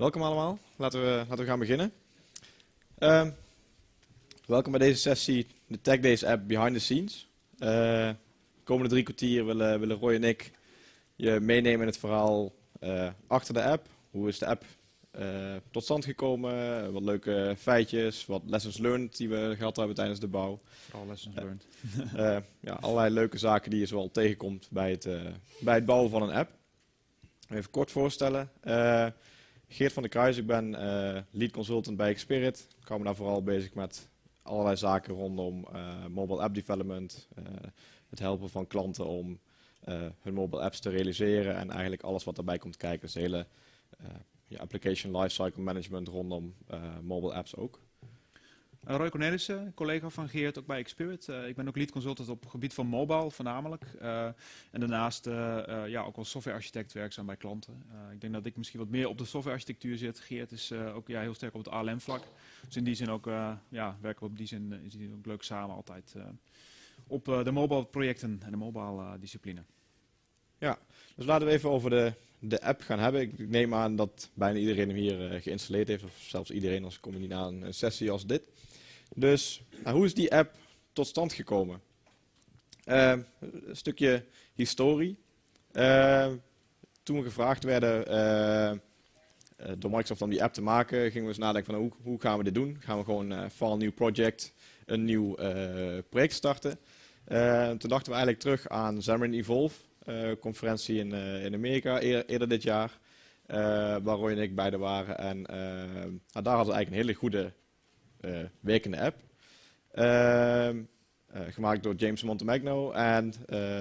Welkom allemaal, laten we gaan beginnen. Welkom bij deze sessie, de Tech Days app Behind the Scenes. De komende 3 kwartier willen Roy en ik je meenemen in het verhaal achter de app. Hoe is de app tot stand gekomen, wat leuke feitjes, wat lessons learned die we gehad hebben tijdens de bouw. Vooral lessons learned. Allerlei leuke zaken die je zoal tegenkomt bij het bouwen van een app. Even kort voorstellen. Geert van der Kruijs, ik ben lead consultant bij Xspirit. Ik hou me daar vooral bezig met allerlei zaken rondom mobile app development. Het helpen van klanten om hun mobile apps te realiseren en eigenlijk alles wat daarbij komt kijken. Dus de hele application lifecycle management rondom mobile apps ook. Roy Cornelissen, collega van Geert, ook bij Xspirit. Ik ben ook lead consultant op het gebied van mobile voornamelijk. En daarnaast ook als softwarearchitect werkzaam bij klanten. Ik denk dat ik misschien wat meer op de softwarearchitectuur zit. Geert is ook heel sterk op het ALM-vlak. Dus in die zin ook werken we op die zin ook leuk samen altijd op de mobile projecten en de mobile discipline. Ja, dus laten we even over de app gaan hebben. Ik neem aan dat bijna iedereen hem hier geïnstalleerd heeft, of zelfs iedereen, als kom je niet naar een sessie als dit. Dus hoe is die app tot stand gekomen? Een stukje historie. Toen we gevraagd werden door Microsoft om die app te maken, gingen we eens nadenken van hoe gaan we dit doen? Gaan we gewoon van een nieuw project een nieuw project starten? Toen dachten we eigenlijk terug aan Xamarin Evolve. Conferentie in Amerika eerder dit jaar, waar Roy en ik beide waren. En daar hadden we eigenlijk een hele goede werkende app. Gemaakt door James Montemagno. En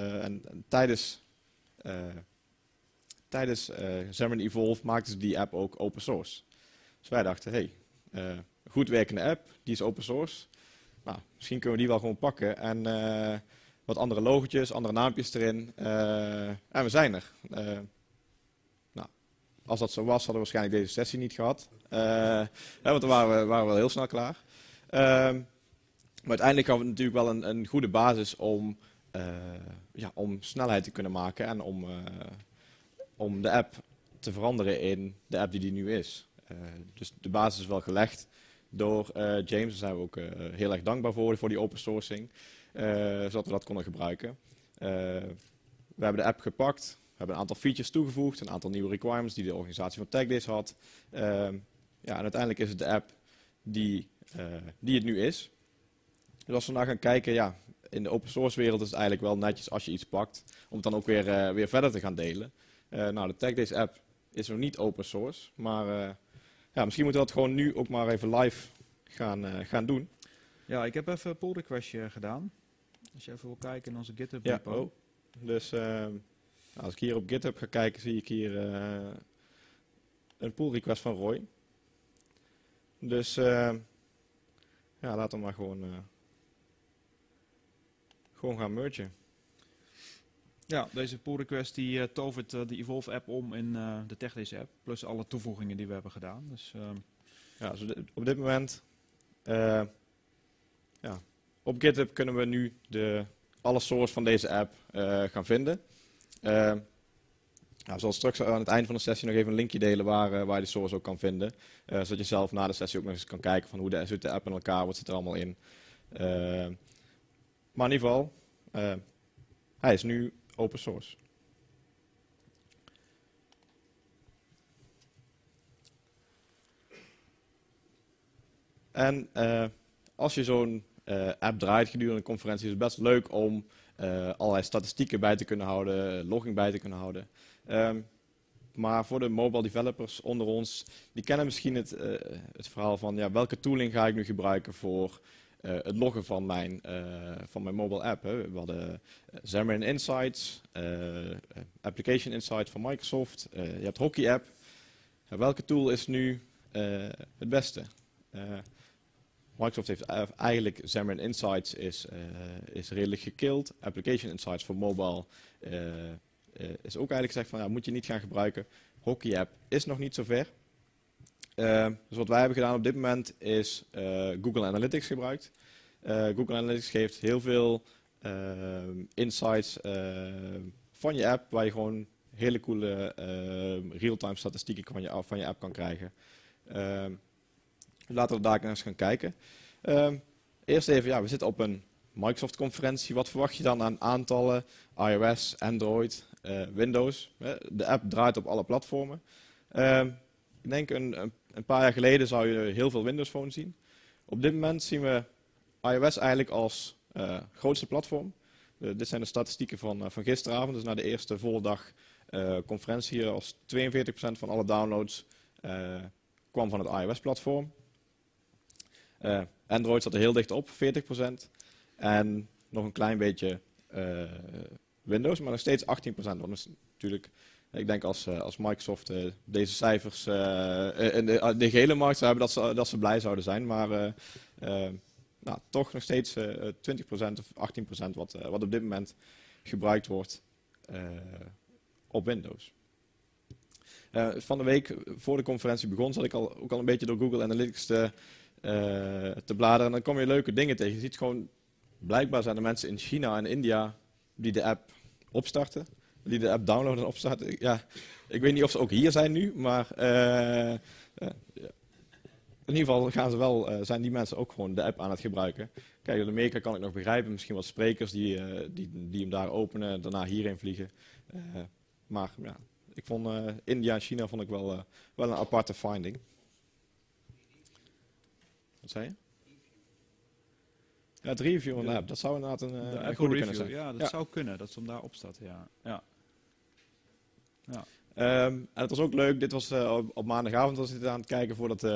tijdens Xamarin Evolve maakten ze die app ook open source. Dus wij dachten, goed werkende app, die is open source. Nou, misschien kunnen we die wel gewoon pakken en wat andere logotjes, andere naampjes erin. En we zijn er. Als dat zo was, hadden we waarschijnlijk deze sessie niet gehad. Want dan waren we wel heel snel klaar. Maar uiteindelijk hadden we natuurlijk wel een goede basis om snelheid te kunnen maken. En om de app te veranderen in de app die nu is. Dus de basis is wel gelegd door James. Daar zijn we ook heel erg dankbaar voor die open sourcing. Zodat we dat konden gebruiken. We hebben de app gepakt. We hebben een aantal features toegevoegd. Een aantal nieuwe requirements die de organisatie van Tech Days had. En uiteindelijk is het de app die het nu is. Dus als we nou gaan kijken, in de open source wereld is het eigenlijk wel netjes als je iets pakt. Om het dan ook weer verder te gaan delen. De Tech Days app is nog niet open source. Maar misschien moeten we dat gewoon nu ook maar even live gaan doen. Ja, ik heb even een pull requestje gedaan. Als je even wil kijken in onze GitHub repo. Dus als ik hier op GitHub ga kijken, zie ik hier een pull request van Roy. Dus laten we maar gewoon gaan mergen. Ja, deze pull request die tovert de Evolve app om in de Tech Days app. Plus alle toevoegingen die we hebben gedaan. Dus, op dit moment... op GitHub kunnen we nu alle source van deze app gaan vinden. Ik zal straks aan het eind van de sessie nog even een linkje delen waar je de source ook kan vinden. Zodat je zelf na de sessie ook nog eens kan kijken van hoe zit de app in elkaar, wat zit er allemaal in. Maar in ieder geval, hij is nu open source. En als je zo'n app draait gedurende een conferentie, is het best leuk om allerlei statistieken bij te kunnen houden, logging bij te kunnen houden. Maar voor de mobile developers onder ons, die kennen misschien het verhaal van welke tooling ga ik nu gebruiken voor het loggen van mijn mobile app. Hè. We hadden Xamarin Insights, Application Insights van Microsoft, je hebt Hockey App. Welke tool is nu het beste? Microsoft heeft eigenlijk Xamarin Insights is redelijk gekild. Application Insights voor mobile is ook eigenlijk gezegd van moet je niet gaan gebruiken. Hockey App is nog niet zo ver. Dus wat wij hebben gedaan op dit moment is Google Analytics gebruikt. Google Analytics geeft heel veel insights van je app waar je gewoon hele coole real-time statistieken van je app kan krijgen. Laten we daar eens gaan kijken. Eerst even, we zitten op een Microsoft-conferentie. Wat verwacht je dan aan aantallen? iOS, Android, Windows. De app draait op alle platformen. Ik denk een paar jaar geleden zou je heel veel Windows Phone zien. Op dit moment zien we iOS eigenlijk als grootste platform. Dit zijn de statistieken van gisteravond, dus na de eerste volle dag conferentie hier. Als 42% van alle downloads kwam van het iOS-platform. Android zat er heel dicht op, 40%. En nog een klein beetje Windows, maar nog steeds 18%. Dat is natuurlijk, ik denk als Microsoft deze cijfers in de gele markt zou hebben, dat ze blij zouden zijn. Maar toch nog steeds 20% of 18% wat op dit moment gebruikt wordt op Windows. Van de week, voor de conferentie begon, zat ik ook al een beetje door Google Analytics te bladeren. En dan kom je leuke dingen tegen. Je ziet gewoon, blijkbaar zijn er mensen in China en India die de app opstarten. Die de app downloaden en opstarten. Ja, ik weet niet of ze ook hier zijn nu, maar in ieder geval zijn die mensen ook gewoon de app aan het gebruiken. Kijk, in Amerika kan ik nog begrijpen. Misschien wat sprekers die hem daar openen, daarna hierheen vliegen. Maar ja, ik vond India en China vond ik wel een aparte finding. Wat zei je? Ja, het review van de app. Dat zou inderdaad een goede kunnen zijn. Ja, dat zou kunnen, dat ze hem daar op staat. Ja. En het was ook leuk, dit was op maandagavond was ik dit aan het kijken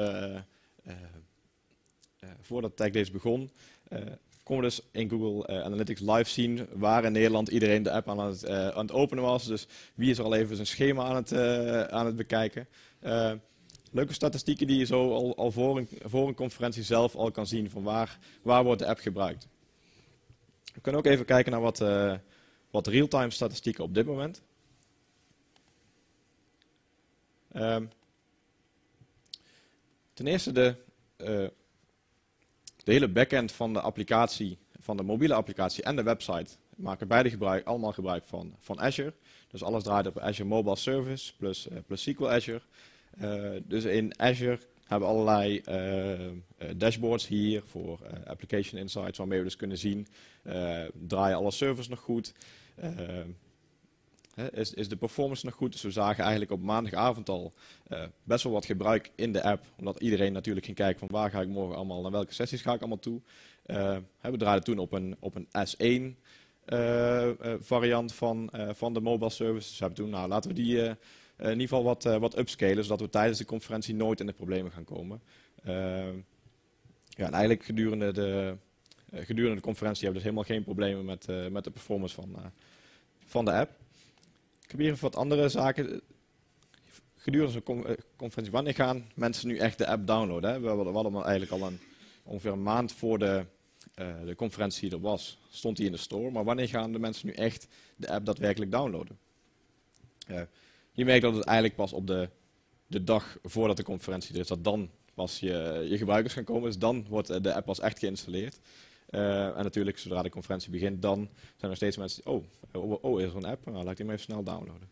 voordat TechDays begon. Konden we dus in Google Analytics live zien waar in Nederland iedereen de app aan het openen was. Dus wie is er al even zijn schema aan het bekijken. Leuke statistieken die je zo al voor een conferentie zelf al kan zien van waar wordt de app gebruikt. We kunnen ook even kijken naar wat real-time statistieken op dit moment. Ten eerste de hele backend van de applicatie, van de mobiele applicatie en de website maken beide allemaal gebruik van Azure. Dus alles draait op Azure Mobile Service plus SQL Azure. Dus in Azure hebben we allerlei dashboards hier voor application insights, waarmee we dus kunnen zien, draaien alle servers nog goed, is de performance nog goed. Dus we zagen eigenlijk op maandagavond al best wel wat gebruik in de app, omdat iedereen natuurlijk ging kijken van waar ga ik morgen allemaal, naar welke sessies ga ik allemaal toe. We draaiden toen op een S1 variant van de mobile service. Dus we hebben toen, laten we die in ieder geval wat upscalen, zodat we tijdens de conferentie nooit in de problemen gaan komen. En eigenlijk gedurende de conferentie hebben we dus helemaal geen problemen met de performance van de app. Ik heb hier even wat andere zaken. Gedurende de conferentie, wanneer gaan mensen nu echt de app downloaden? Hè? We hadden hem eigenlijk al ongeveer een maand voor de conferentie er was, stond hij in de store. Maar wanneer gaan de mensen nu echt de app daadwerkelijk downloaden? Je merkt dat het eigenlijk pas op de dag voordat de conferentie er is, dat dan pas je gebruikers gaan komen. Dus dan wordt de app pas echt geïnstalleerd. En natuurlijk, zodra de conferentie begint, dan zijn er steeds mensen die, is er een app? Nou, laat ik die maar even snel downloaden.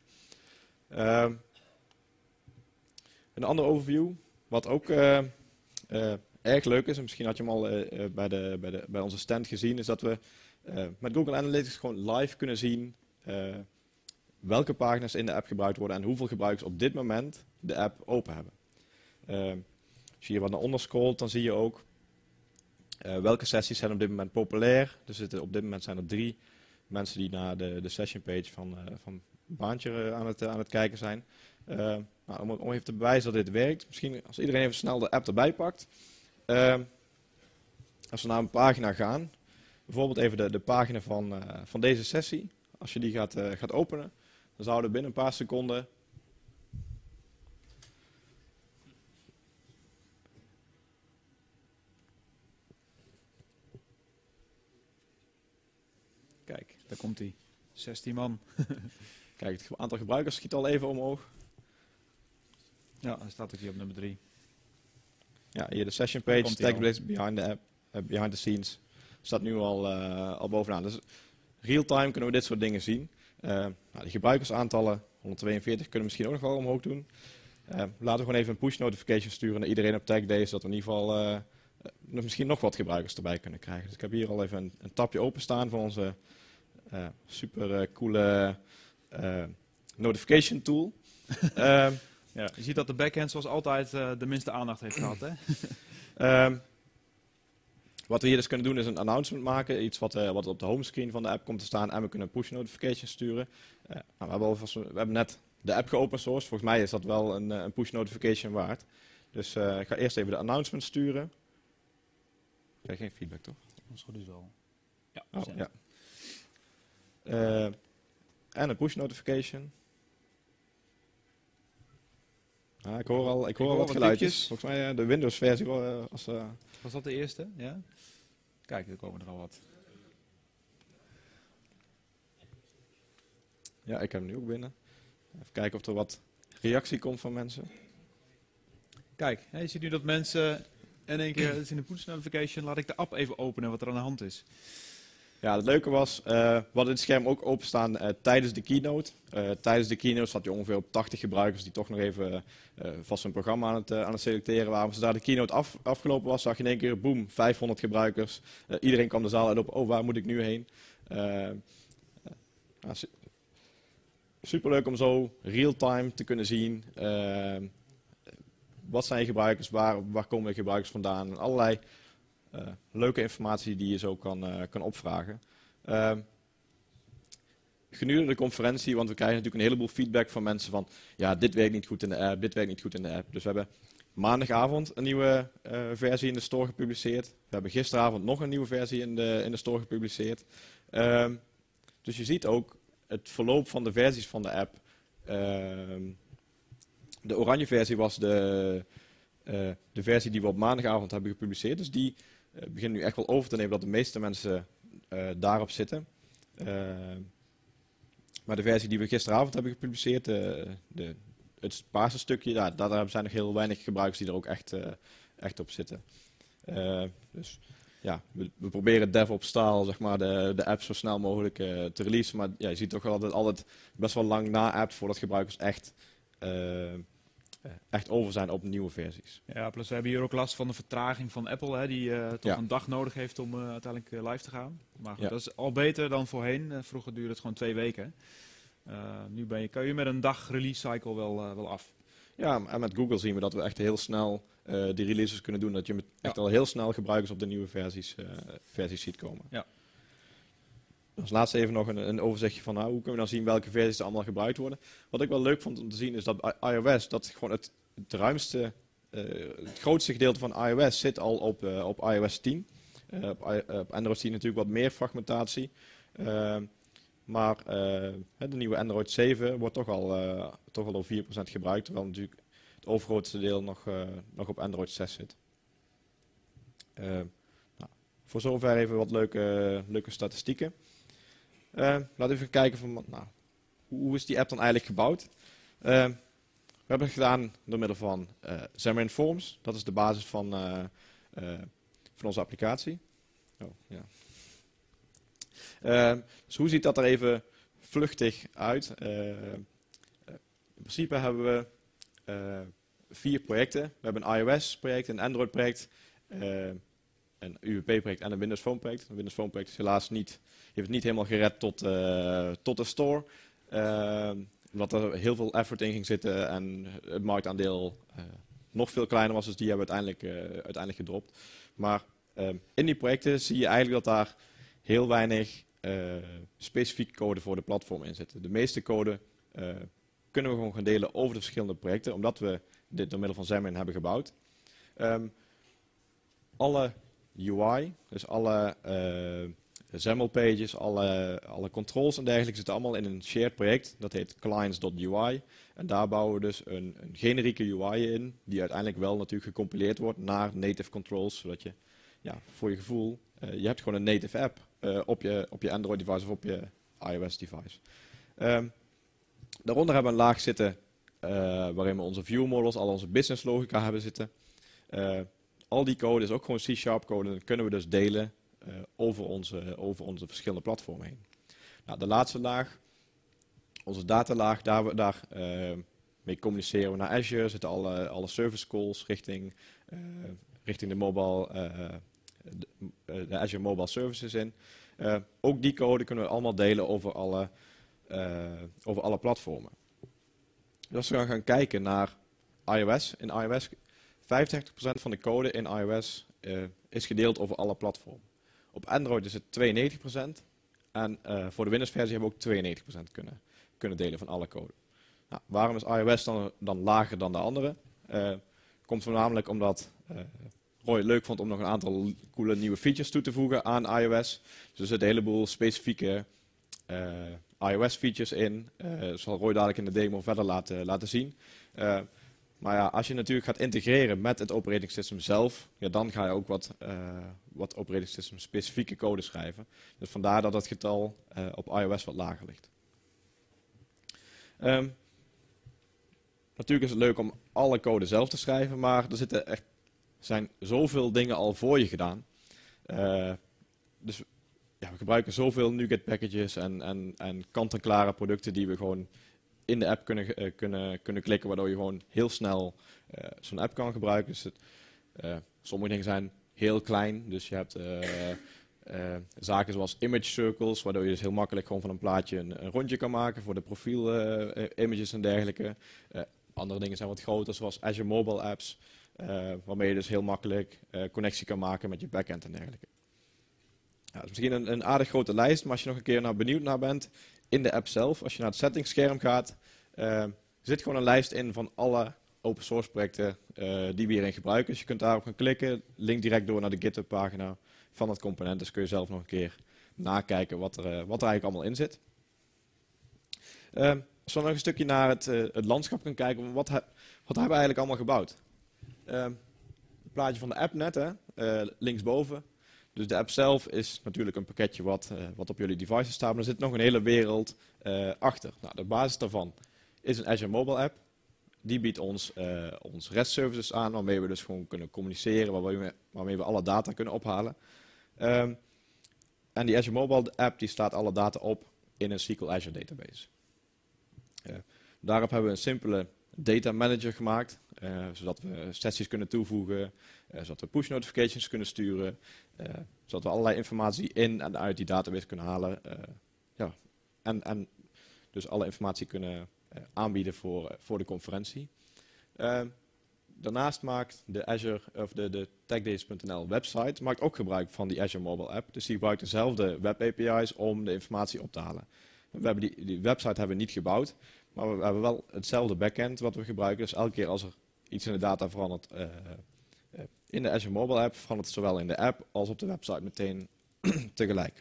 Een andere overview, wat ook erg leuk is, en misschien had je hem al bij onze stand gezien, is dat we met Google Analytics gewoon live kunnen zien welke pagina's in de app gebruikt worden en hoeveel gebruikers op dit moment de app open hebben. Als je hier wat naar onder scrolt, dan zie je ook welke sessies zijn op dit moment populair. Dus op dit moment zijn er 3 mensen die naar de session page van Baantje aan het kijken zijn. Om even te bewijzen dat dit werkt, misschien als iedereen even snel de app erbij pakt. Als we naar een pagina gaan, bijvoorbeeld even de pagina van deze sessie. Als je die gaat openen, dan zouden binnen een paar seconden Kijk, daar komt hij. 16 man. Kijk, het aantal gebruikers schiet al even omhoog. Ja, dan staat ook hier op nummer 3. Ja, hier de session page, TechDays behind the app, behind the scenes, staat nu al bovenaan. Dus real-time kunnen we dit soort dingen zien. De gebruikersaantallen 142 kunnen we misschien ook nog wel omhoog doen. Laten we gewoon even een push notification sturen naar iedereen op Tech Days, zodat we in ieder geval misschien nog wat gebruikers erbij kunnen krijgen. Dus ik heb hier al even een tabje openstaan van onze super coole notification tool. Ja, je ziet dat de backhand zoals altijd de minste aandacht heeft gehad, hè? Wat we hier dus kunnen doen is een announcement maken. Iets wat op de homescreen van de app komt te staan. En we kunnen push notifications sturen. We hebben net de app geopen source. Volgens mij is dat wel een push notification waard. Dus ik ga eerst even de announcement sturen. Ik krijg geen feedback, toch? Dat is goed is wel. Ja. Ja. En een push notification. Ik hoor al wat geluidjes. Volgens mij de Windows versie. Was dat de eerste? Ja. Kijk, er komen er al wat. Ja, ik heb hem nu ook binnen. Even kijken of er wat reactie komt van mensen. Kijk, je ziet nu dat mensen in één keer, het is in de push notification, laat ik de app even openen wat er aan de hand is. Ja, het leuke was, we hadden het scherm ook openstaan tijdens de keynote. Tijdens de keynote zat je ongeveer op 80 gebruikers die toch nog even vast hun programma aan het selecteren waren. Zodra de keynote afgelopen was, zag je in één keer, boem, 500 gebruikers. Iedereen kwam de zaal uit op, waar moet ik nu heen? Superleuk om zo real-time te kunnen zien. Wat zijn je gebruikers, waar komen de gebruikers vandaan? En allerlei leuke informatie die je zo kan opvragen. Gedurende de conferentie, want we krijgen natuurlijk een heleboel feedback van mensen van, ja, dit werkt niet goed in de app, dit werkt niet goed in de app. Dus we hebben maandagavond een nieuwe versie in de store gepubliceerd. We hebben gisteravond nog een nieuwe versie in de store gepubliceerd. Dus je ziet ook het verloop van de versies van de app. De oranje versie was de versie die we op maandagavond hebben gepubliceerd. Dus die beginnen nu echt wel over te nemen dat de meeste mensen daarop zitten. Maar de versie die we gisteravond hebben gepubliceerd, het paarse stukje, daar zijn nog heel weinig gebruikers die er ook echt op zitten. Dus ja, we proberen DevOps style, zeg maar, de app zo snel mogelijk te releasen. Maar ja, je ziet toch wel dat het altijd best wel lang na-appt voordat gebruikers echt over zijn op nieuwe versies. Ja, plus we hebben hier ook last van de vertraging van Apple, hè, die toch een dag nodig heeft om uiteindelijk live te gaan. Maar goed, dat is al beter dan voorheen. Vroeger duurde het gewoon 2 weken. Nu kan je met een dag release cycle wel af. Ja, en met Google zien we dat we echt heel snel die releases kunnen doen. Dat je echt al heel snel gebruikers op de nieuwe versies ziet komen. Ja. Als laatste even nog een overzichtje van hoe kunnen we dan zien welke versies er allemaal gebruikt worden. Wat ik wel leuk vond om te zien is dat iOS, dat gewoon het ruimste, het grootste gedeelte van iOS zit al op iOS 10. Op Android 10 natuurlijk wat meer fragmentatie. Maar de nieuwe Android 7 wordt toch al door 4% gebruikt, terwijl natuurlijk het overgrootste deel nog op Android 6 zit. Voor zover even wat leuke statistieken. Laten we even kijken van, hoe is die app dan eigenlijk gebouwd? We hebben het gedaan door middel van Xamarin Forms. Dat is de basis van onze applicatie. Oh, ja. Dus hoe ziet dat er even vluchtig uit? In principe hebben we 4 projecten. We hebben een iOS-project, een Android-project, een UWP-project en een Windows Phone project. Een Windows Phone project is helaas heeft het niet helemaal gered tot de store. Omdat er heel veel effort in ging zitten en het marktaandeel nog veel kleiner was. Dus die hebben we uiteindelijk gedropt. Maar in die projecten zie je eigenlijk dat daar heel weinig specifieke code voor de platform in zit. De meeste code kunnen we gewoon gaan delen over de verschillende projecten. Omdat we dit door middel van Xamarin hebben gebouwd. Alle UI, dus alle XAML pages, alle controls en dergelijke zitten allemaal in een shared project. Dat heet clients.ui. En daar bouwen we dus een generieke UI in, die uiteindelijk wel natuurlijk gecompileerd wordt naar native controls. Zodat je, voor je gevoel, je hebt gewoon een native app op je Android device of op je iOS device. Daaronder hebben we een laag zitten waarin we onze view models, al onze business logica hebben zitten. Al die code is ook gewoon C# code en dat kunnen we dus delen over onze verschillende platformen heen. Nou, de laatste laag onze datalaag, daar mee communiceren we naar Azure. Zitten alle service calls richting de mobile, de Azure Mobile Services in. Ook die code kunnen we allemaal delen over alle platformen. Dus als we gaan kijken naar iOS, in iOS 95% van de code in iOS is gedeeld over alle platformen. Op Android is het 92% en voor de Windows versie hebben we ook 92% kunnen delen van alle code. Nou, waarom is iOS dan lager dan de andere? Komt voornamelijk omdat Roy het leuk vond om nog een aantal coole nieuwe features toe te voegen aan iOS. Dus er zitten een heleboel specifieke iOS features in. Dat zal Roy dadelijk in de demo verder laten zien. Maar ja, als je natuurlijk gaat integreren met het operating system zelf, ja, dan ga je ook wat operating system specifieke code schrijven. Dus vandaar dat het getal op iOS wat lager ligt. Natuurlijk is het leuk om alle code zelf te schrijven, maar er zijn zoveel dingen al voor je gedaan. Dus ja, we gebruiken zoveel NuGet packages en kant-en-klare producten die we gewoon in de app kunnen klikken, waardoor je gewoon heel snel zo'n app kan gebruiken. Dus sommige dingen zijn heel klein, dus je hebt zaken zoals image circles, waardoor je dus heel makkelijk gewoon van een plaatje een rondje kan maken voor de profiel images en dergelijke. Andere dingen zijn wat groter, zoals Azure Mobile Apps, waarmee je dus heel makkelijk connectie kan maken met je backend en dergelijke. Ja, dat is misschien een aardig grote lijst, maar als je nog een keer benieuwd naar bent, in de app zelf, als je naar het settingsscherm gaat, zit gewoon een lijst in van alle open source projecten die we hierin gebruiken. Dus je kunt daarop gaan klikken, link direct door naar de GitHub pagina van het component. Dus kun je zelf nog een keer nakijken wat er eigenlijk allemaal in zit. Als we nog een stukje naar het landschap gaan kijken, wat hebben we eigenlijk allemaal gebouwd? Het plaatje van de app net, linksboven. Dus de app zelf is natuurlijk een pakketje wat op jullie devices staat, maar er zit nog een hele wereld achter. Nou, de basis daarvan is een Azure Mobile App. Die biedt ons REST services aan, waarmee we dus gewoon kunnen communiceren, waarmee we alle data kunnen ophalen. En die Azure Mobile App die slaat alle data op in een SQL Azure database. Daarop hebben we een simpele data manager gemaakt, zodat we sessies kunnen toevoegen, zodat we push notifications kunnen sturen, zodat we allerlei informatie in en uit die database kunnen halen. En dus alle informatie kunnen aanbieden voor de conferentie. Daarnaast maakt de Azure of de techdays.nl website maakt ook gebruik van die Azure Mobile App. Dus die gebruikt dezelfde web API's om de informatie op te halen. We hebben die website hebben we niet gebouwd, maar we hebben wel hetzelfde backend wat we gebruiken. Dus elke keer als er iets in de data verandert in de Azure Mobile App, verandert het zowel in de app als op de website meteen tegelijk.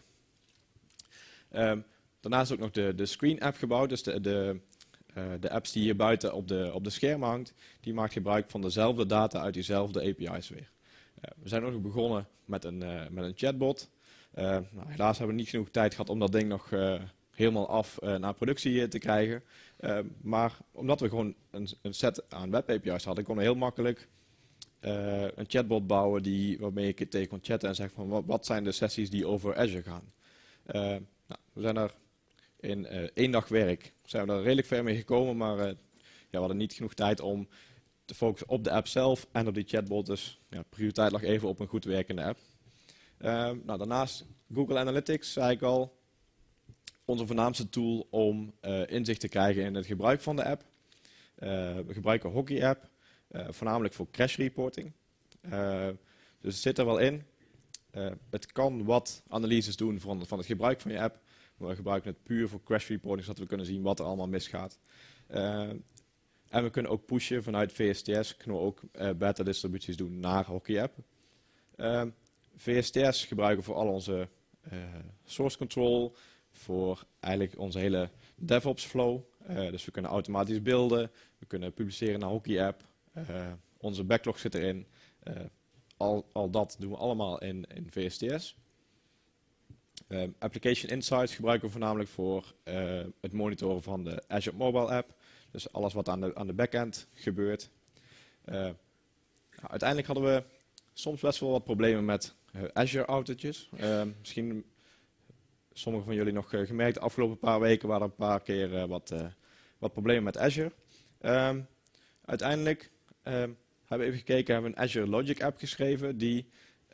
Daarnaast ook nog de Screen App gebouwd, dus de apps die hier buiten op de schermen hangt, die maakt gebruik van dezelfde data uit diezelfde API's weer. We zijn ook begonnen met een chatbot. Helaas hebben we niet genoeg tijd gehad om dat ding nog helemaal af naar productie te krijgen. Maar omdat we gewoon een set aan web API's hadden, konden we heel makkelijk een chatbot bouwen waarmee ik tegen kon chatten en zeggen van wat zijn de sessies die over Azure gaan. We zijn er in 1 dag werk zijn we er redelijk ver mee gekomen, maar we hadden niet genoeg tijd om te focussen op de app zelf en op die chatbot. Dus prioriteit lag even op een goed werkende app. Daarnaast Google Analytics, zei ik al, onze voornaamste tool om inzicht te krijgen in het gebruik van de app. We gebruiken Hockey App, voornamelijk voor crash reporting. Dus het zit er wel in. Het kan wat analyses doen van het gebruik van je app. Maar we gebruiken het puur voor crash reporting, zodat we kunnen zien wat er allemaal misgaat. En we kunnen ook pushen vanuit VSTS. Kunnen we ook beta distributies doen naar Hockey App. VSTS gebruiken we voor al onze source control. Voor eigenlijk onze hele DevOps flow. Dus we kunnen automatisch beelden. We kunnen publiceren naar Hockey App. Onze backlog zit erin. Al dat doen we allemaal in VSTS. Application Insights gebruiken we voornamelijk voor het monitoren van de Azure Mobile App. Dus alles wat aan de backend gebeurt. Uiteindelijk hadden we soms best wel wat problemen met Azure outages. Misschien sommigen van jullie nog gemerkt, de afgelopen paar weken waren er een paar keer wat problemen met Azure. Uiteindelijk hebben we even gekeken, hebben we een Azure Logic app geschreven die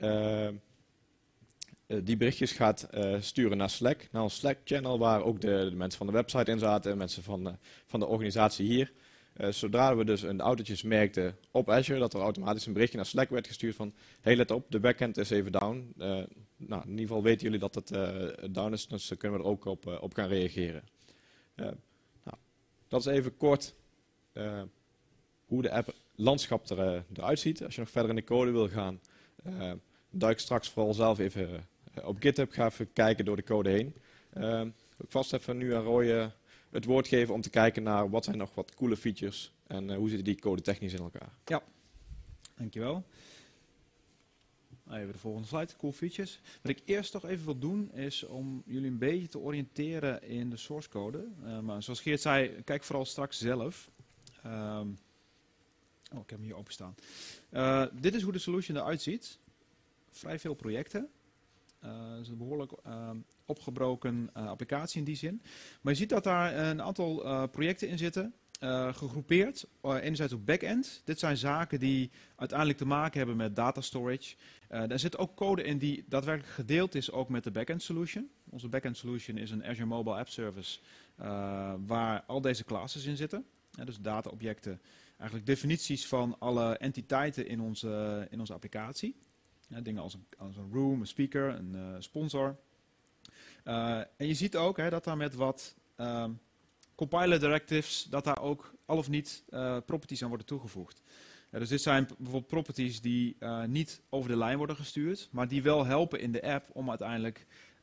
berichtjes gaat sturen naar Slack. Naar ons Slack channel waar ook de mensen van de website in zaten, mensen van de organisatie hier. Zodra we dus een autootjes merkten op Azure, dat er automatisch een berichtje naar Slack werd gestuurd van, hey, let op, de backend is even down. Nou, in ieder geval weten jullie dat het down is, dus kunnen we er ook op gaan reageren. Nou, dat is even kort hoe de app landschap eruit ziet. Als je nog verder in de code wil gaan, duik straks vooral zelf even op GitHub, ga even kijken door de code heen. Ik vast even nu aan Roy het woord geven om te kijken naar wat zijn nog wat coole features en hoe zitten die code technisch in elkaar. Ja, dankjewel. Even de volgende slide, cool features. Wat ik eerst toch even wil doen is om jullie een beetje te oriënteren in de source code. Maar zoals Geert zei, kijk vooral straks zelf. Ik heb hem hier openstaan. Dit is hoe de solution eruit ziet. Vrij veel projecten. Het is een behoorlijk opgebroken applicatie in die zin. Maar je ziet dat daar een aantal projecten in zitten. Gegroepeerd, enerzijds op backend. Dit zijn zaken die uiteindelijk te maken hebben met data storage. Daar zit ook code in die daadwerkelijk gedeeld is ook met de backend solution. Onze backend solution is een Azure Mobile App Service waar al deze classes in zitten. Dus dataobjecten, eigenlijk definities van alle entiteiten in onze applicatie. Dingen als een room, een speaker, een sponsor. En je ziet ook dat daar met wat compiler directives, dat daar ook al of niet properties aan worden toegevoegd. Dus dit zijn bijvoorbeeld properties die niet over de lijn worden gestuurd, maar die wel helpen in de app om uiteindelijk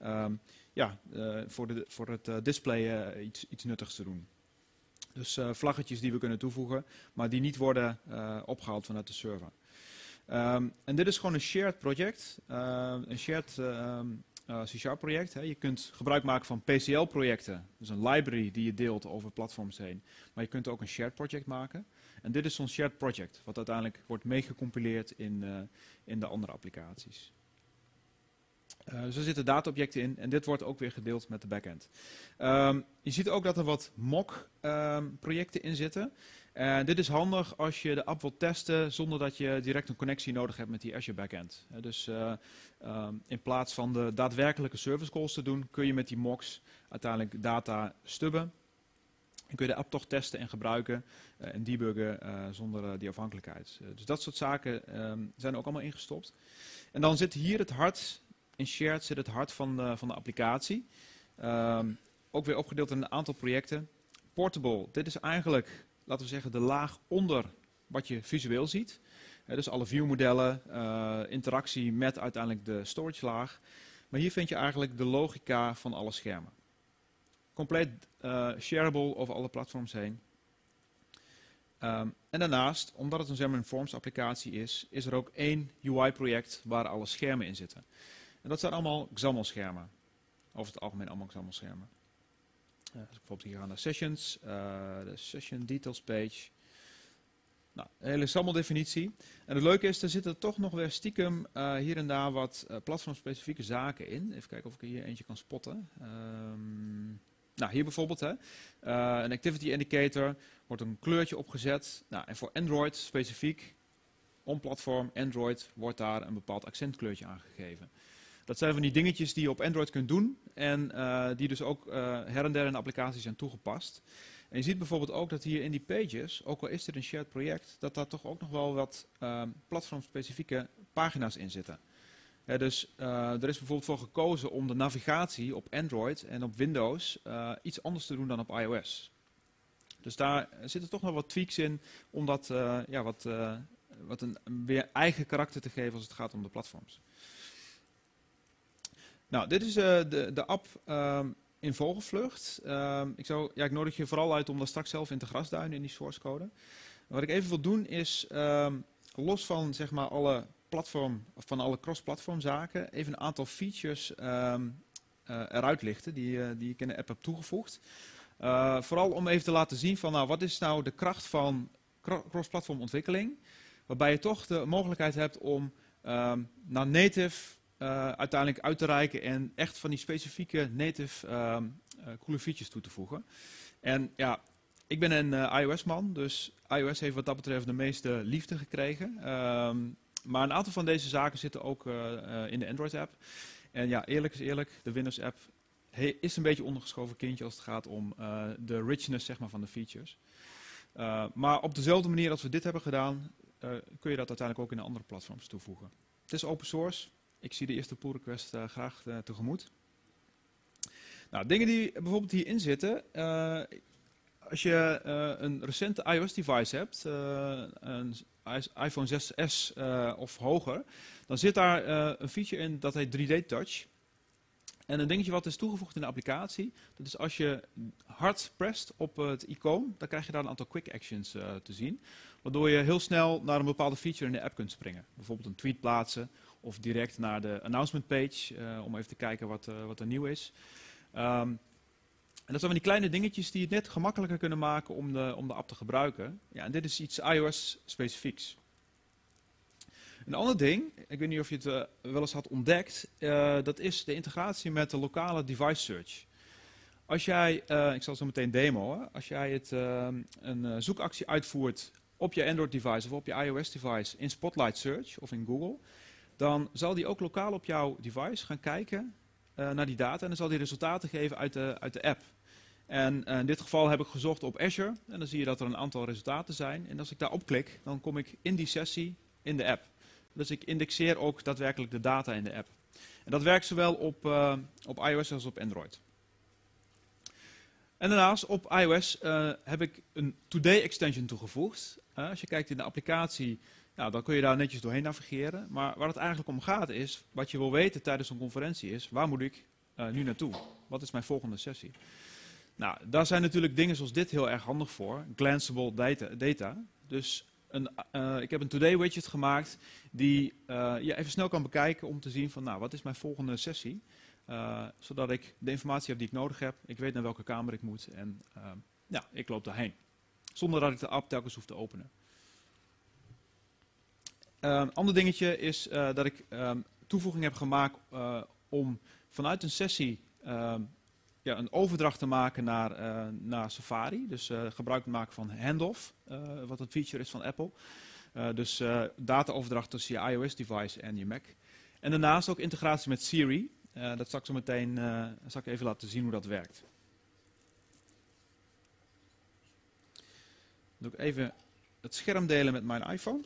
voor het display iets nuttigs te doen. Dus vlaggetjes die we kunnen toevoegen, maar die niet worden opgehaald vanuit de server. En dit is gewoon een shared project, een shared C# project. Je kunt gebruik maken van PCL-projecten, dus een library die je deelt over platforms heen. Maar je kunt ook een shared project maken. En dit is zo'n shared project, wat uiteindelijk wordt meegecompileerd in de andere applicaties. Dus er zitten dataobjecten in en dit wordt ook weer gedeeld met de backend. Je ziet ook dat er wat mock projecten in zitten. Dit is handig als je de app wilt testen zonder dat je direct een connectie nodig hebt met die Azure backend. Dus in plaats van de daadwerkelijke service calls te doen, kun je met die mocks uiteindelijk data stubben. En kun je de app toch testen en gebruiken en debuggen zonder die afhankelijkheid. Dus dat soort zaken zijn er ook allemaal ingestopt. En dan zit hier het hart, in shared zit het hart van de applicatie. Ook weer opgedeeld in een aantal projecten. Portable, dit is eigenlijk, laten we zeggen, de laag onder wat je visueel ziet. Dus alle viewmodellen, interactie met uiteindelijk de storage laag. Maar hier vind je eigenlijk de logica van alle schermen. Compleet shareable over alle platforms heen. En daarnaast, omdat het een Xamarin Forms applicatie is er ook één UI-project waar alle schermen in zitten. En dat zijn allemaal XAML-schermen. Over het algemeen allemaal XAML-schermen. Dus bijvoorbeeld hier gaan naar Sessions, de Session Details page. Nou, een hele XAML-definitie. En het leuke is, er zitten toch nog weer stiekem hier en daar wat platformspecifieke zaken in. Even kijken of ik hier eentje kan spotten. Nou, hier bijvoorbeeld, een activity indicator, wordt een kleurtje opgezet. Nou, en voor Android specifiek, on-platform Android, wordt daar een bepaald accentkleurtje aangegeven. Dat zijn van die dingetjes die je op Android kunt doen en die dus ook her en der in de applicaties zijn toegepast. En je ziet bijvoorbeeld ook dat hier in die pages, ook al is dit een shared project, dat daar toch ook nog wel wat platformspecifieke pagina's in zitten. Dus er is bijvoorbeeld voor gekozen om de navigatie op Android en op Windows iets anders te doen dan op iOS. Dus daar zitten toch nog wat tweaks in om dat wat een weer eigen karakter te geven als het gaat om de platforms. Nou, dit is de app in vogelvlucht. Ik nodig je vooral uit om daar straks zelf in te grasduinen in die source code. Wat ik even wil doen is, los van zeg maar alle cross-platform zaken, even een aantal features eruit lichten die ik in de app heb toegevoegd. Vooral om even te laten zien van wat is nou de kracht van cross-platform ontwikkeling, waarbij je toch de mogelijkheid hebt om naar native uiteindelijk uit te reiken en echt van die specifieke native coole features toe te voegen. En ja, ik ben een iOS-man, dus iOS heeft wat dat betreft de meeste liefde gekregen. Maar een aantal van deze zaken zitten ook in de Android-app. En ja, eerlijk is eerlijk, de Windows-app is een beetje ondergeschoven kindje als het gaat om de richness, zeg maar, van de features. Maar op dezelfde manier als we dit hebben gedaan, kun je dat uiteindelijk ook in de andere platforms toevoegen. Het is open source. Ik zie de eerste pull request graag tegemoet. Nou, dingen die bijvoorbeeld hierin zitten. Als je een recente iOS-device hebt, een iPhone 6S of hoger, dan zit daar een feature in dat heet 3D Touch. En een dingetje wat is toegevoegd in de applicatie, dat is als je hard prest op het icoon, dan krijg je daar een aantal quick actions te zien. Waardoor je heel snel naar een bepaalde feature in de app kunt springen. Bijvoorbeeld een tweet plaatsen of direct naar de announcement page om even te kijken wat er nieuw is. En dat zijn van die kleine dingetjes die het net gemakkelijker kunnen maken om de app te gebruiken. Ja, en dit is iets iOS-specifieks. Een ander ding, ik weet niet of je het wel eens had ontdekt, dat is de integratie met de lokale device search. Als jij, ik zal zo meteen demoen, als jij een zoekactie uitvoert op je Android-device of op je iOS-device in Spotlight Search of in Google, dan zal die ook lokaal op jouw device gaan kijken naar die data en dan zal die resultaten geven uit de app. En in dit geval heb ik gezocht op Azure en dan zie je dat er een aantal resultaten zijn. En als ik daarop klik, dan kom ik in die sessie in de app. Dus ik indexeer ook daadwerkelijk de data in de app. En dat werkt zowel op iOS als op Android. En daarnaast op iOS heb ik een Today extension toegevoegd. Als je kijkt in de applicatie, nou, dan kun je daar netjes doorheen navigeren. Maar waar het eigenlijk om gaat is, wat je wil weten tijdens een conferentie is, waar moet ik nu naartoe? Wat is mijn volgende sessie? Nou, daar zijn natuurlijk dingen zoals dit heel erg handig voor. Glanceable data. Dus ik heb een Today widget gemaakt die je even snel kan bekijken om te zien van, nou, wat is mijn volgende sessie? Zodat ik de informatie heb die ik nodig heb. Ik weet naar welke kamer ik moet en ja, ik loop daarheen. Zonder dat ik de app telkens hoef te openen. Een ander dingetje is dat ik toevoeging heb gemaakt om vanuit een sessie een overdracht te maken naar Safari. Dus gebruik te maken van handoff, wat een feature is van Apple. Dus dataoverdracht tussen je iOS-device en je Mac. En daarnaast ook integratie met Siri. Dat zal ik zo meteen zal ik even laten zien hoe dat werkt. Dan doe ik even het scherm delen met mijn iPhone.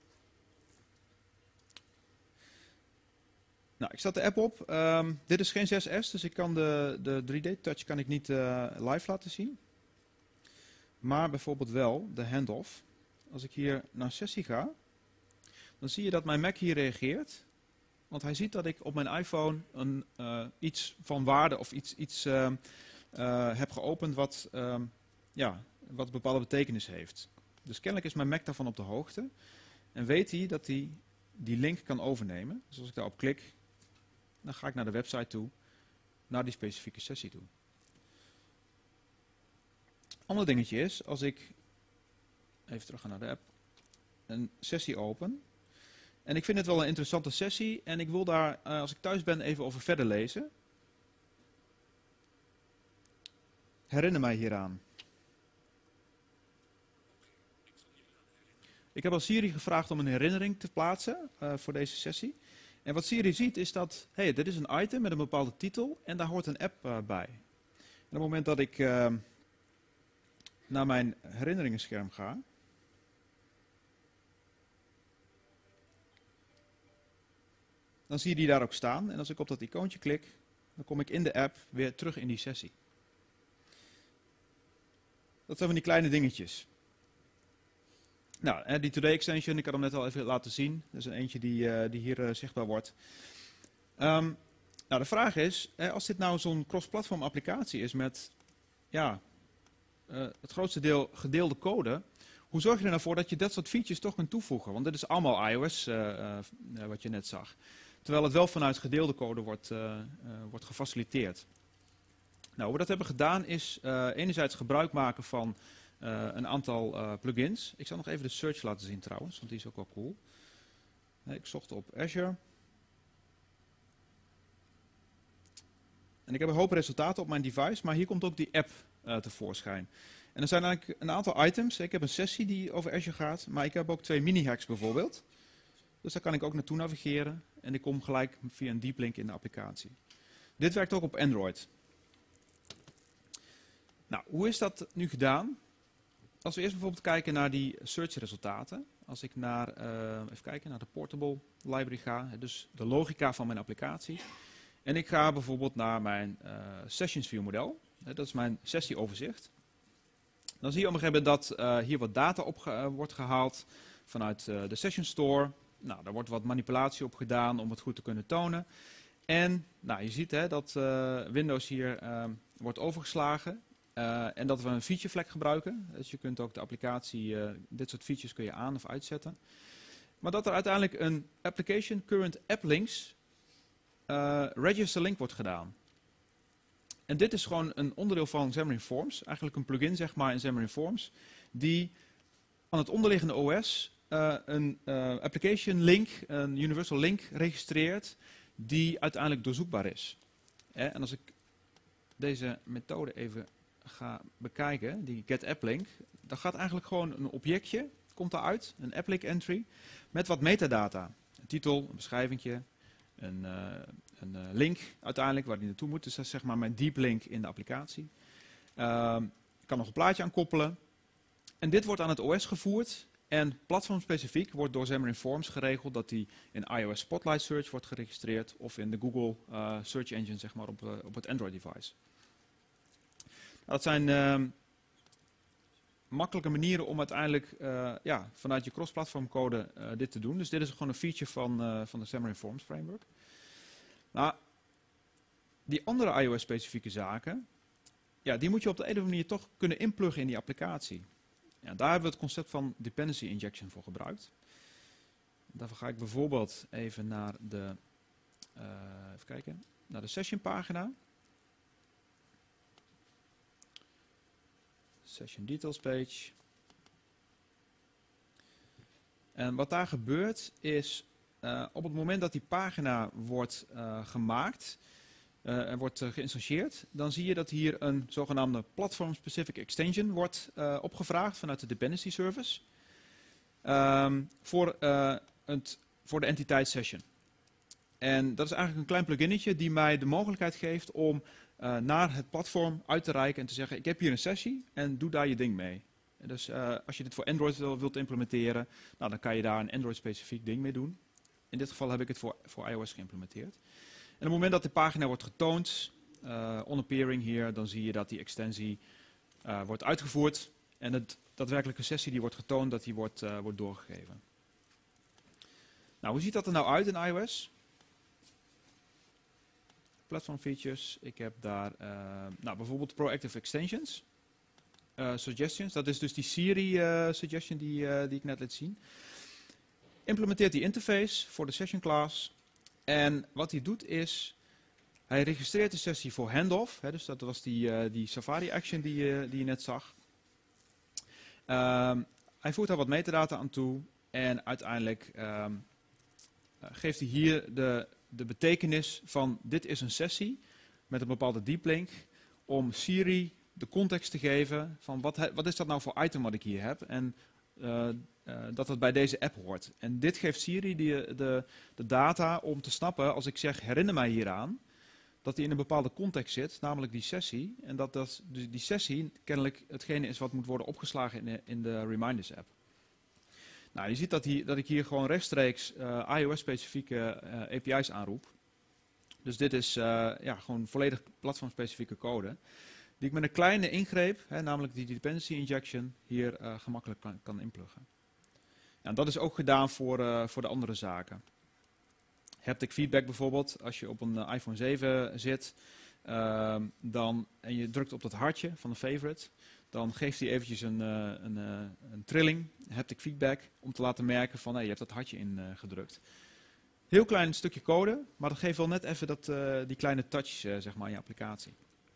Nou, ik zet de app op. Dit is geen 6S, dus ik kan de 3D Touch kan ik niet live laten zien. Maar bijvoorbeeld wel de handoff. Als ik hier naar sessie ga, dan zie je dat mijn Mac hier reageert. Want hij ziet dat ik op mijn iPhone iets van waarde of iets heb geopend wat een bepaalde betekenis heeft. Dus kennelijk is mijn Mac daarvan op de hoogte. En weet hij dat hij die link kan overnemen. Dus als ik daarop klik, dan ga ik naar de website toe, naar die specifieke sessie toe. Ander dingetje is, als ik even terug ga naar de app, een sessie open. En ik vind het wel een interessante sessie en ik wil daar, als ik thuis ben, even over verder lezen. Herinner mij hieraan. Ik heb al Siri gevraagd om een herinnering te plaatsen voor deze sessie. En wat Siri ziet is dat, dit is een item met een bepaalde titel en daar hoort een app bij. En op het moment dat ik naar mijn herinneringenscherm ga, dan zie je die daar ook staan. En als ik op dat icoontje klik, dan kom ik in de app weer terug in die sessie. Dat zijn van die kleine dingetjes. Nou, die Today extension, ik had hem net al even laten zien. Dat is een eentje die hier zichtbaar wordt. Nou, de vraag is, als dit nou zo'n cross-platform applicatie is met het grootste deel gedeelde code, hoe zorg je er nou voor dat je dat soort features toch kunt toevoegen? Want dit is allemaal iOS, wat je net zag. Terwijl het wel vanuit gedeelde code wordt gefaciliteerd. Nou, hoe we dat hebben gedaan is enerzijds gebruik maken van een aantal plugins. Ik zal nog even de search laten zien trouwens, want die is ook wel cool. Ik zocht op Azure. En ik heb een hoop resultaten op mijn device, maar hier komt ook die app tevoorschijn. En er zijn eigenlijk een aantal items. Ik heb een sessie die over Azure gaat, maar ik heb ook 2 mini-hacks bijvoorbeeld. Dus daar kan ik ook naartoe navigeren en ik kom gelijk via een deep link in de applicatie. Dit werkt ook op Android. Nou, hoe is dat nu gedaan? Als we eerst bijvoorbeeld kijken naar die search resultaten. Als ik naar, even kijken, naar de portable library ga, dus de logica van mijn applicatie. En ik ga bijvoorbeeld naar mijn sessions view model. Dat is mijn sessieoverzicht. Dan zie je op een gegeven moment dat hier wat data op wordt gehaald vanuit de Session Store. Nou, daar wordt wat manipulatie op gedaan om het goed te kunnen tonen. En nou, je ziet dat Windows hier wordt overgeslagen. En dat we een feature flag gebruiken. Dus je kunt ook de applicatie, dit soort features kun je aan of uitzetten. Maar dat er uiteindelijk een application current app links register link wordt gedaan. En dit is gewoon een onderdeel van Xamarin Forms. Eigenlijk een plugin zeg maar in Xamarin Forms. Die aan het onderliggende OS een application link, een universal link registreert. Die uiteindelijk doorzoekbaar is. En als ik deze methode even ga bekijken, die getAppLink, dan gaat eigenlijk gewoon een objectje, komt eruit, een AppLink entry, met wat metadata. Een titel, een beschrijvingje, een link uiteindelijk waar die naartoe moet. Dus dat is zeg maar mijn deep link in de applicatie. Ik kan nog een plaatje aan koppelen. En dit wordt aan het OS gevoerd. En platformspecifiek wordt door Xamarin Forms geregeld dat die in iOS Spotlight Search wordt geregistreerd of in de Google Search Engine zeg maar, op het Android device. Dat zijn makkelijke manieren om uiteindelijk vanuit je cross-platform code dit te doen. Dus dit is gewoon een feature van de Xamarin Forms framework. Nou, die andere iOS-specifieke zaken, ja, die moet je op de een of andere manier toch kunnen inpluggen in die applicatie. Ja, daar hebben we het concept van dependency injection voor gebruikt. Daarvoor ga ik bijvoorbeeld even naar de, naar de session pagina. Session details page. En wat daar gebeurt is, op het moment dat die pagina wordt gemaakt en wordt geïnstanceerd, dan zie je dat hier een zogenaamde platform-specific extension wordt opgevraagd vanuit de dependency service voor de entiteit session. En dat is eigenlijk een klein pluginnetje die mij de mogelijkheid geeft om naar het platform uit te reiken en te zeggen, ik heb hier een sessie en doe daar je ding mee. En dus als je dit voor Android wilt implementeren, nou, dan kan je daar een Android-specifiek ding mee doen. In dit geval heb ik het voor iOS geïmplementeerd. En op het moment dat de pagina wordt getoond, on appearing hier, dan zie je dat die extensie wordt uitgevoerd. En de daadwerkelijke sessie die wordt getoond, dat die wordt doorgegeven. Nou, hoe ziet dat er nou uit in iOS? Platform features, ik heb daar bijvoorbeeld proactive extensions, suggestions, dat is dus die Siri suggestion die ik net liet zien. Implementeert die interface voor de session class en wat hij doet is, hij registreert de sessie voor handoff, dus dat was die Safari action die je net zag. Hij voert daar wat metadata aan toe en uiteindelijk geeft hij hier de betekenis van dit is een sessie met een bepaalde deep link om Siri de context te geven van wat is dat nou voor item wat ik hier heb en dat het bij deze app hoort. En dit geeft Siri de data om te snappen als ik zeg herinner mij hieraan, dat die in een bepaalde context zit, namelijk die sessie. En dat die sessie kennelijk hetgene is wat moet worden opgeslagen in de Reminders app. Nou, je ziet dat ik hier gewoon rechtstreeks iOS-specifieke API's aanroep. Dus dit is gewoon volledig platformspecifieke code. Die ik met een kleine ingreep, namelijk die dependency injection, hier gemakkelijk kan inpluggen. En dat is ook gedaan voor de andere zaken. Haptic feedback bijvoorbeeld, als je op een iPhone 7 zit en je drukt op dat hartje van de favorite, dan geeft hij eventjes een trilling, haptic feedback, om te laten merken van je hebt dat hartje ingedrukt. Heel klein stukje code, maar dat geeft wel net even die kleine touch zeg maar in je applicatie.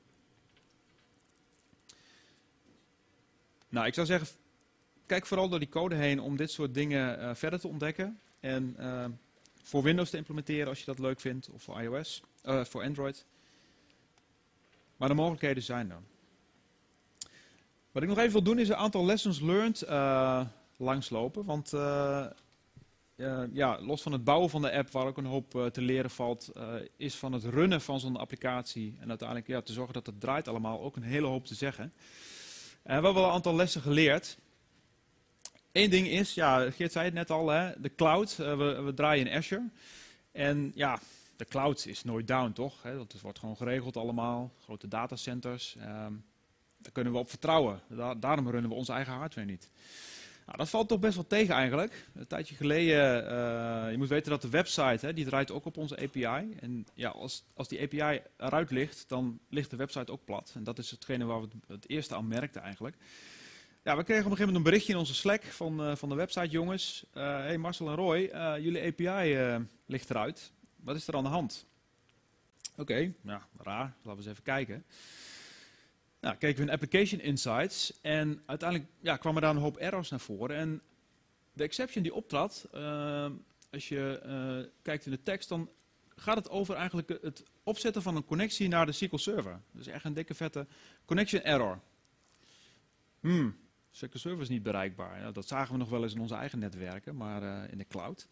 Nou, ik zou zeggen, kijk vooral door die code heen om dit soort dingen verder te ontdekken. En voor Windows te implementeren als je dat leuk vindt, of voor iOS, voor Android. Maar de mogelijkheden zijn er. Wat ik nog even wil doen is een aantal lessons learned langslopen. Want los van het bouwen van de app, waar ook een hoop te leren valt, is van het runnen van zo'n applicatie en uiteindelijk te zorgen dat het draait allemaal ook een hele hoop te zeggen. We hebben wel een aantal lessen geleerd. Eén ding is, Geert zei het net al, de cloud. We draaien in Azure. En ja, de cloud is nooit down, toch? Dat wordt gewoon geregeld allemaal. Grote datacenters. Daar kunnen we op vertrouwen. Daarom runnen we onze eigen hardware niet. Nou, dat valt toch best wel tegen eigenlijk. Een tijdje geleden, je moet weten dat de website, die draait ook op onze API. En ja, als die API eruit ligt, dan ligt de website ook plat. En dat is hetgene waar we het eerste aan merkten eigenlijk. Ja, we kregen op een gegeven moment een berichtje in onze Slack van de website, jongens. Hey Marcel en Roy, jullie API ligt eruit. Wat is er aan de hand? Oké, raar. Laten we eens even kijken. Nou, keken we in Application Insights en uiteindelijk kwamen daar een hoop errors naar voren. En de exception die optrad, als je kijkt in de tekst, dan gaat het over eigenlijk het opzetten van een connectie naar de SQL Server. Dus echt een dikke vette connection error. SQL Server is niet bereikbaar. Ja, dat zagen we nog wel eens in onze eigen netwerken, maar in de cloud.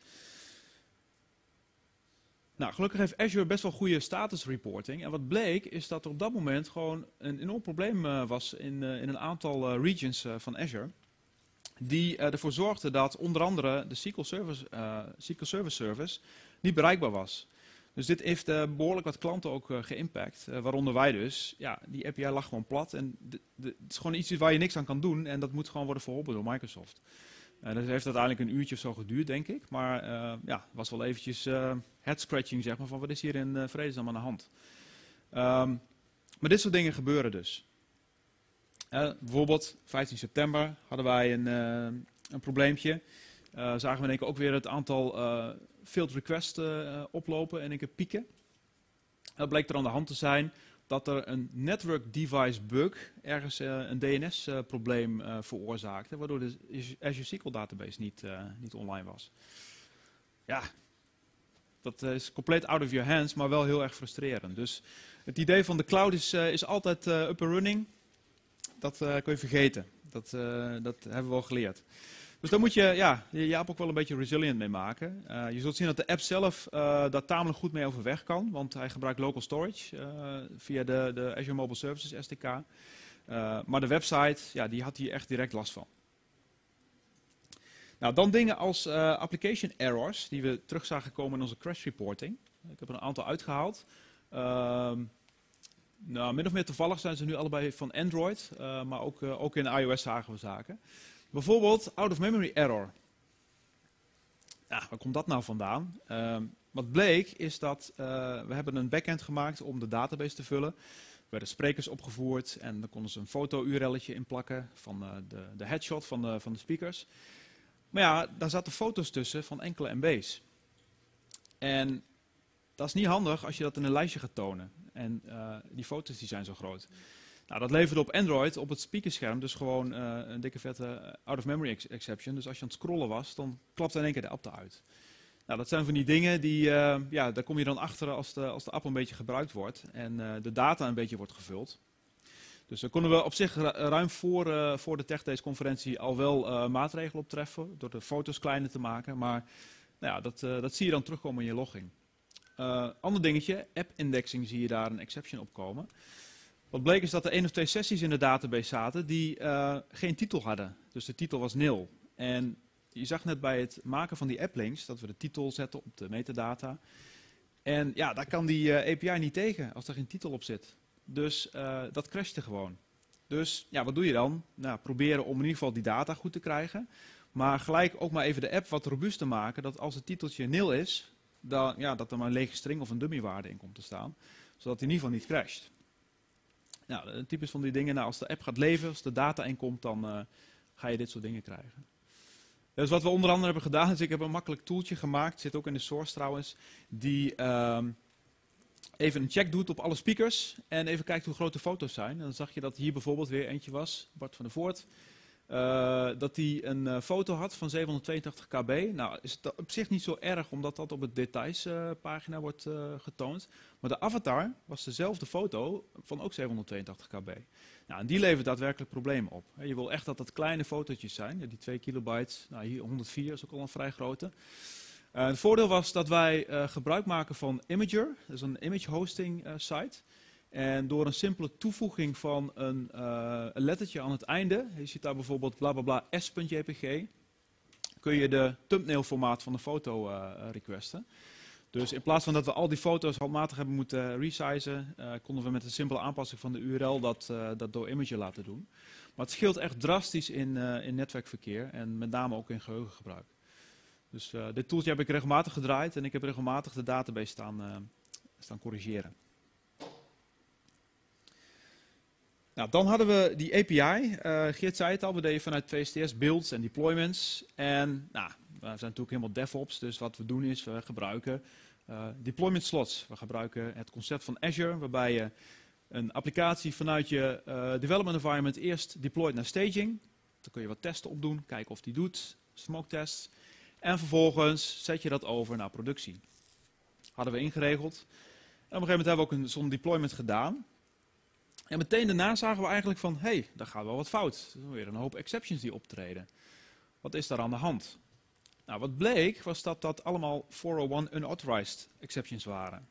Nou, gelukkig heeft Azure best wel goede status reporting. En wat bleek is dat er op dat moment gewoon een enorm probleem was in een aantal regions van Azure. Die ervoor zorgden dat onder andere de SQL Server Service niet bereikbaar was. Dus dit heeft behoorlijk wat klanten ook geïmpact. Waaronder wij dus. Ja, die API lag gewoon plat. En het is gewoon iets waar je niks aan kan doen. En dat moet gewoon worden verholpen door Microsoft. Dat heeft uiteindelijk een uurtje of zo geduurd, denk ik. Maar het was wel eventjes head-scratching, zeg maar, van wat is hier in vredesnaam aan de hand. Maar dit soort dingen gebeuren dus. Bijvoorbeeld, 15 september hadden wij een probleempje. Zagen we in één keer ook weer het aantal failed requests oplopen en in één keer pieken. Dat bleek er aan de hand te zijn dat er een network device bug ergens een DNS-probleem veroorzaakte, waardoor de Azure SQL database niet online was. Ja, dat is compleet out of your hands, maar wel heel erg frustrerend. Dus het idee van de cloud is altijd up and running. Dat kun je vergeten. Dat hebben we wel geleerd. Dus daar moet je Jaap ook wel een beetje resilient mee maken. Je zult zien dat de app zelf daar tamelijk goed mee overweg kan. Want hij gebruikt local storage via de Azure Mobile Services SDK. Maar de website, die had hier echt direct last van. Nou, dan dingen als application errors, die we terug zagen komen in onze crash reporting. Ik heb er een aantal uitgehaald. Min of meer toevallig zijn ze nu allebei van Android. Maar ook in iOS zagen we zaken. Bijvoorbeeld out-of-memory error. Ja, waar komt dat nou vandaan? Wat bleek is dat we hebben een backend gemaakt om de database te vullen. Er werden sprekers opgevoerd en dan konden ze een foto-URL'tje inplakken van de headshot van de speakers. Maar ja, daar zaten foto's tussen van enkele MB's. En dat is niet handig als je dat in een lijstje gaat tonen. En die foto's die zijn zo groot. Nou, dat leverde op Android op het speakerscherm dus gewoon een dikke vette out-of-memory exception. Dus als je aan het scrollen was, dan klapte in één keer de app eruit. Nou, dat zijn van die dingen die, daar kom je dan achter als de app een beetje gebruikt wordt en de data een beetje wordt gevuld. Dus daar konden we op zich ruim voor de TechDays-conferentie al wel maatregelen op treffen, door de foto's kleiner te maken. Maar dat zie je dan terugkomen in je logging. Ander dingetje, app-indexing zie je daar een exception op komen. Wat bleek is dat er 1 of 2 sessies in de database zaten die geen titel hadden. Dus de titel was 0. En je zag net bij het maken van die applinks dat we de titel zetten op de metadata. En ja, daar kan die API niet tegen als er geen titel op zit. Dus dat crashte gewoon. Dus ja, wat doe je dan? Nou, proberen om in ieder geval die data goed te krijgen. Maar gelijk ook maar even de app wat robuust te maken. Dat als het titeltje 0 is, dat er maar een lege string of een dummywaarde in komt te staan. Zodat hij in ieder geval niet crasht. Nou, typisch van die dingen, als de app gaat leven, als de data inkomt, dan ga je dit soort dingen krijgen. Dus wat we onder andere hebben gedaan, is ik heb een makkelijk tooltje gemaakt, zit ook in de source trouwens, die even een check doet op alle speakers en even kijkt hoe groot de foto's zijn. En dan zag je dat hier bijvoorbeeld weer eentje was, Bart van der Voort. dat hij een foto had van 782 kb. Nou, is het op zich niet zo erg, omdat dat op het detailspagina wordt getoond. Maar de avatar was dezelfde foto van ook 782 kb. Nou, en die levert daadwerkelijk problemen op. Je wil echt dat dat kleine fotootjes zijn. Ja, die 2 kilobyte, nou hier 104 is ook al een vrij grote. Het voordeel was dat wij gebruik maken van Imager. Dat is een image hosting site. En door een simpele toevoeging van een lettertje aan het einde, je ziet daar bijvoorbeeld blablabla s.jpg, kun je de thumbnail formaat van de foto requesten. Dus in plaats van dat we al die foto's handmatig hebben moeten resizen, konden we met een simpele aanpassing van de URL dat door Imager laten doen. Maar het scheelt echt drastisch in netwerkverkeer en met name ook in geheugengebruik. Dus dit toeltje heb ik regelmatig gedraaid en ik heb regelmatig de database staan corrigeren. Nou, dan hadden we die API. Geert zei het al, we deden vanuit VSTS builds en deployments. En nou, we zijn natuurlijk helemaal DevOps, dus wat we doen is, we gebruiken deployment slots. We gebruiken het concept van Azure, waarbij je een applicatie vanuit je development environment eerst deployt naar staging. Dan kun je wat testen opdoen, kijken of die doet, smoke tests. En vervolgens zet je dat over naar productie. Hadden we ingeregeld. En op een gegeven moment hebben we ook zo'n deployment gedaan. En meteen daarna zagen we eigenlijk van, hé, daar gaat wel wat fout. Er zijn weer een hoop exceptions die optreden. Wat is daar aan de hand? Nou, wat bleek was dat dat allemaal 401 unauthorized exceptions waren.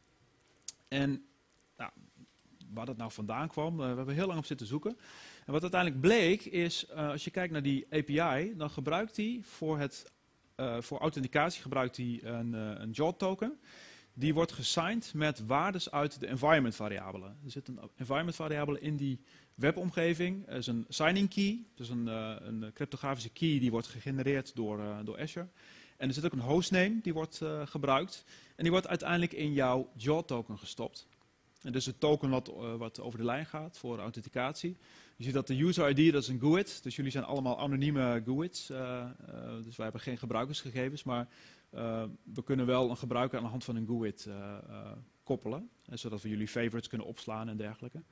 En nou, waar dat nou vandaan kwam, we hebben heel lang op zitten zoeken. En wat uiteindelijk bleek is, als je kijkt naar die API, dan gebruikt hij voor authenticatie gebruikt hij een JWT token. Die wordt gesigned met waardes uit de environment variabelen. Er zit een environment variabele in die webomgeving. Er is een signing key, dus een cryptografische key die wordt gegenereerd door Azure. En er zit ook een hostname die wordt gebruikt. En die wordt uiteindelijk in jouw JWT token gestopt. En dus het token wat over de lijn gaat voor authenticatie. Je ziet dat de user ID, dat is een GUID. Dus jullie zijn allemaal anonieme GUIDs. Dus wij hebben geen gebruikersgegevens, maar we kunnen wel een gebruiker aan de hand van een GUID koppelen. Zodat we jullie favorites kunnen opslaan en dergelijke.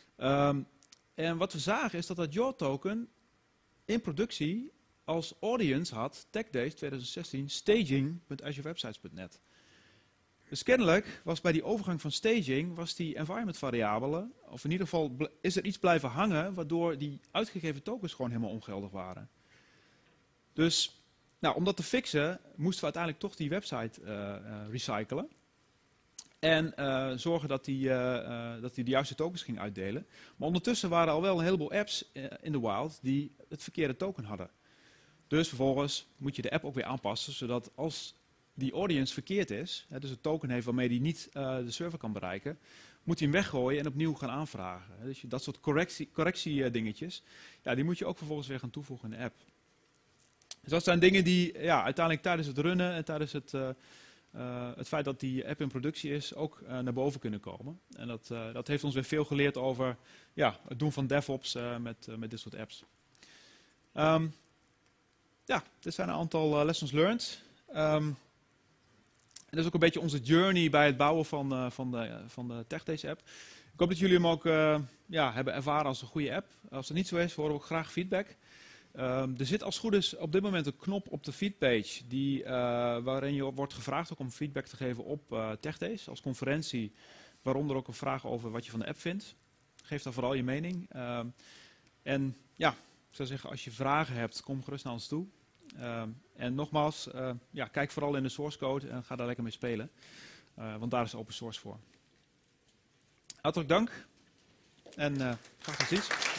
En wat we zagen is dat dat JWT token in productie als audience had, TechDays 2016, staging.azurewebsites.net. Dus kennelijk was bij die overgang van staging, was die environment variabele, of in ieder geval is er iets blijven hangen, waardoor die uitgegeven tokens gewoon helemaal ongeldig waren. Dus, nou, om dat te fixen, moesten we uiteindelijk toch die website recyclen. En zorgen dat die de juiste tokens ging uitdelen. Maar ondertussen waren al wel een heleboel apps in de wild die het verkeerde token hadden. Dus vervolgens moet je de app ook weer aanpassen, zodat als die audience verkeerd is, dus een token heeft waarmee die niet de server kan bereiken, moet hij hem weggooien en opnieuw gaan aanvragen. Dus dat soort correctie dingetjes, ja, die moet je ook vervolgens weer gaan toevoegen in de app. Dus dat zijn dingen die uiteindelijk tijdens het runnen en tijdens het feit dat die app in productie is, ook naar boven kunnen komen. En dat heeft ons weer veel geleerd over het doen van DevOps met dit soort apps. Dit zijn een aantal lessons learned. En dat is ook een beetje onze journey bij het bouwen van de TechDays app. Ik hoop dat jullie hem ook hebben ervaren als een goede app. Als het niet zo is, horen we ook graag feedback. Er zit als het goed is op dit moment een knop op de feedpage waarin je wordt gevraagd ook om feedback te geven op TechDays als conferentie. Waaronder ook een vraag over wat je van de app vindt. Geef dan vooral je mening. Ik zou zeggen, als je vragen hebt, kom gerust naar ons toe. En nogmaals, kijk vooral in de source code en ga daar lekker mee spelen. Want daar is open source voor. Hartelijk dank en graag tot ziens.